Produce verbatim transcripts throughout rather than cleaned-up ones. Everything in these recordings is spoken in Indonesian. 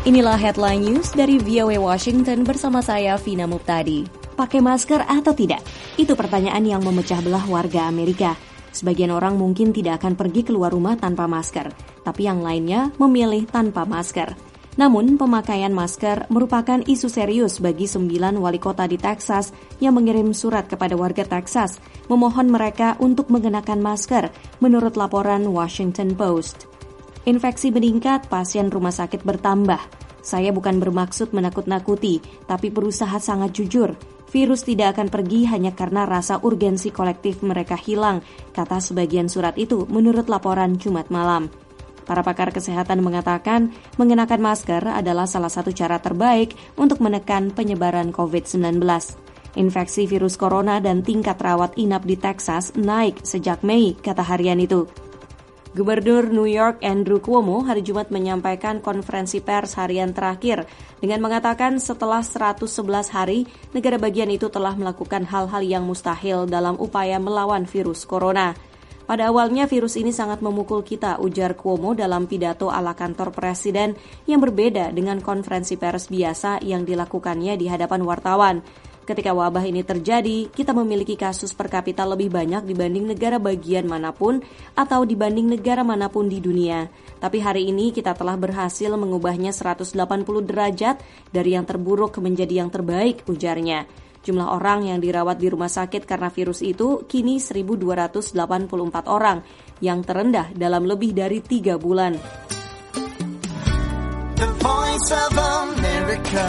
Inilah headline news dari V O A Washington bersama saya, Vina Muptadi. Pakai masker atau tidak? Itu pertanyaan yang memecah belah warga Amerika. Sebagian orang mungkin tidak akan pergi keluar rumah tanpa masker, tapi yang lainnya memilih tanpa masker. Namun, pemakaian masker merupakan isu serius bagi sembilan wali kota di Texas yang mengirim surat kepada warga Texas memohon mereka untuk mengenakan masker, menurut laporan Washington Post. Infeksi meningkat, pasien rumah sakit bertambah. Saya bukan bermaksud menakut-nakuti, tapi berusaha sangat jujur. Virus tidak akan pergi hanya karena rasa urgensi kolektif mereka hilang, kata sebagian surat itu menurut laporan Jumat malam. Para pakar kesehatan mengatakan mengenakan masker adalah salah satu cara terbaik untuk menekan penyebaran covid sembilan belas. Infeksi virus corona dan tingkat rawat inap di Texas naik sejak Mei, kata harian itu. Gubernur New York Andrew Cuomo hari Jumat menyampaikan konferensi pers harian terakhir dengan mengatakan setelah seratus sebelas hari, negara bagian itu telah melakukan hal-hal yang mustahil dalam upaya melawan virus corona. Pada awalnya virus ini sangat memukul kita, ujar Cuomo dalam pidato ala kantor presiden yang berbeda dengan konferensi pers biasa yang dilakukannya di hadapan wartawan. Ketika wabah ini terjadi, kita memiliki kasus per kapita lebih banyak dibanding negara bagian manapun atau dibanding negara manapun di dunia. Tapi hari ini kita telah berhasil mengubahnya seratus delapan puluh derajat dari yang terburuk menjadi yang terbaik, ujarnya. Jumlah orang yang dirawat di rumah sakit karena virus itu kini seribu dua ratus delapan puluh empat orang, yang terendah dalam lebih dari tiga bulan. The Voice of America.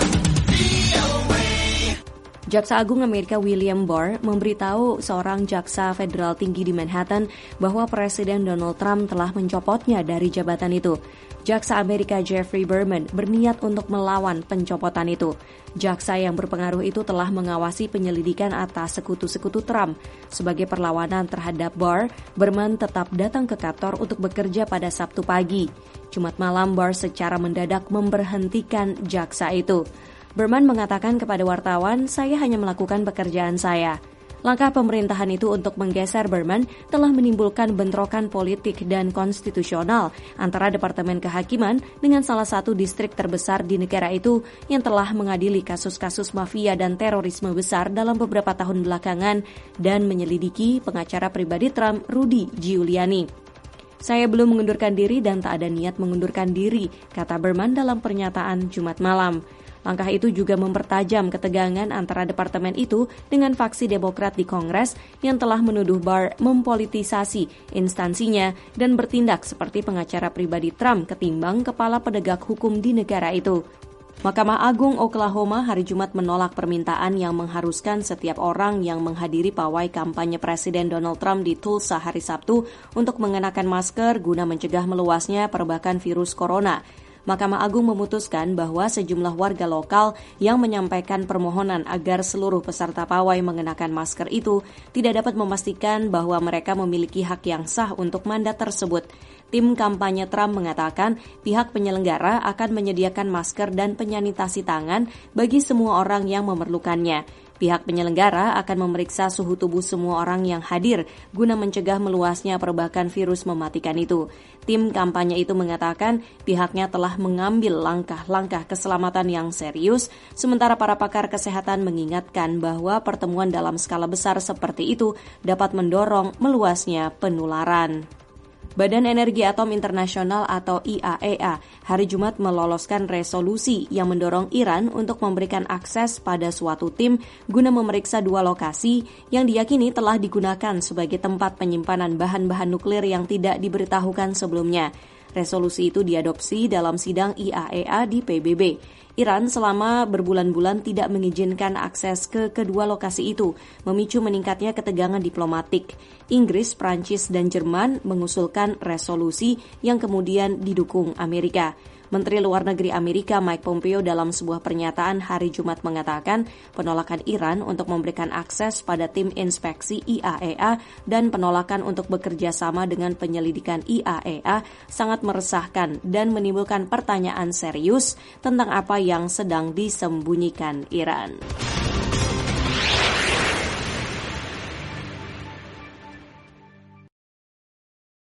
Jaksa Agung Amerika William Barr memberitahu seorang jaksa federal tinggi di Manhattan bahwa Presiden Donald Trump telah mencopotnya dari jabatan itu. Jaksa Amerika Jeffrey Berman berniat untuk melawan pencopotan itu. Jaksa yang berpengaruh itu telah mengawasi penyelidikan atas sekutu-sekutu Trump. Sebagai perlawanan terhadap Barr, Berman tetap datang ke kantor untuk bekerja pada Sabtu pagi. Jumat malam, Barr secara mendadak memberhentikan jaksa itu. Berman mengatakan kepada wartawan, saya hanya melakukan pekerjaan saya. Langkah pemerintahan itu untuk menggeser Berman telah menimbulkan bentrokan politik dan konstitusional antara Departemen Kehakiman dengan salah satu distrik terbesar di negara itu yang telah mengadili kasus-kasus mafia dan terorisme besar dalam beberapa tahun belakangan dan menyelidiki pengacara pribadi Trump, Rudy Giuliani. Saya belum mengundurkan diri dan tak ada niat mengundurkan diri, kata Berman dalam pernyataan Jumat malam. Langkah itu juga mempertajam ketegangan antara departemen itu dengan faksi Demokrat di Kongres yang telah menuduh Barr mempolitisasi instansinya dan bertindak seperti pengacara pribadi Trump ketimbang kepala penegak hukum di negara itu. Mahkamah Agung Oklahoma hari Jumat menolak permintaan yang mengharuskan setiap orang yang menghadiri pawai kampanye Presiden Donald Trump di Tulsa hari Sabtu untuk mengenakan masker guna mencegah meluasnya perbakan virus corona. Mahkamah Agung memutuskan bahwa sejumlah warga lokal yang menyampaikan permohonan agar seluruh peserta pawai mengenakan masker itu tidak dapat memastikan bahwa mereka memiliki hak yang sah untuk mandat tersebut. Tim kampanye Trump mengatakan pihak penyelenggara akan menyediakan masker dan penyanitasi tangan bagi semua orang yang memerlukannya. Pihak penyelenggara akan memeriksa suhu tubuh semua orang yang hadir guna mencegah meluasnya perbakan virus mematikan itu. Tim kampanye itu mengatakan pihaknya telah mengambil langkah-langkah keselamatan yang serius, sementara para pakar kesehatan mengingatkan bahwa pertemuan dalam skala besar seperti itu dapat mendorong meluasnya penularan. Badan Energi Atom Internasional atau I A E A hari Jumat meloloskan resolusi yang mendorong Iran untuk memberikan akses pada suatu tim guna memeriksa dua lokasi yang diyakini telah digunakan sebagai tempat penyimpanan bahan-bahan nuklir yang tidak diberitahukan sebelumnya. Resolusi itu diadopsi dalam sidang I A E A di P B B. Iran selama berbulan-bulan tidak mengizinkan akses ke kedua lokasi itu, memicu meningkatnya ketegangan diplomatik. Inggris, Prancis, dan Jerman mengusulkan resolusi yang kemudian didukung Amerika. Menteri Luar Negeri Amerika Mike Pompeo dalam sebuah pernyataan hari Jumat mengatakan penolakan Iran untuk memberikan akses pada tim inspeksi I A E A dan penolakan untuk bekerja sama dengan penyelidikan I A E A sangat meresahkan dan menimbulkan pertanyaan serius tentang apa yang sedang disembunyikan Iran.